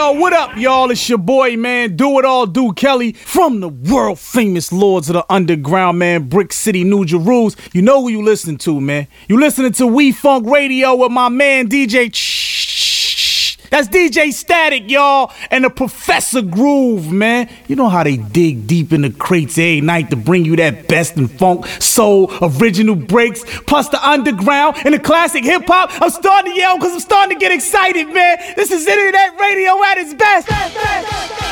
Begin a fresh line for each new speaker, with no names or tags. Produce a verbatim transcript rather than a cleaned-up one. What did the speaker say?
Yo, what up, y'all? It's your boy, man. Do It All, Do Kelly from the world famous Lords of the Underground, man. Brick City, New Jerusalem. You know who you listening to, man. You listening to We Funk Radio with my man, D J That's D J Static, y'all, and the Professor Groove, man. You know how they dig deep in the crates every night to bring you that best in funk, soul, original breaks, plus the underground and the classic hip-hop. I'm starting to yell because I'm starting to get excited, man. This is Internet Radio at its best. best, best, best.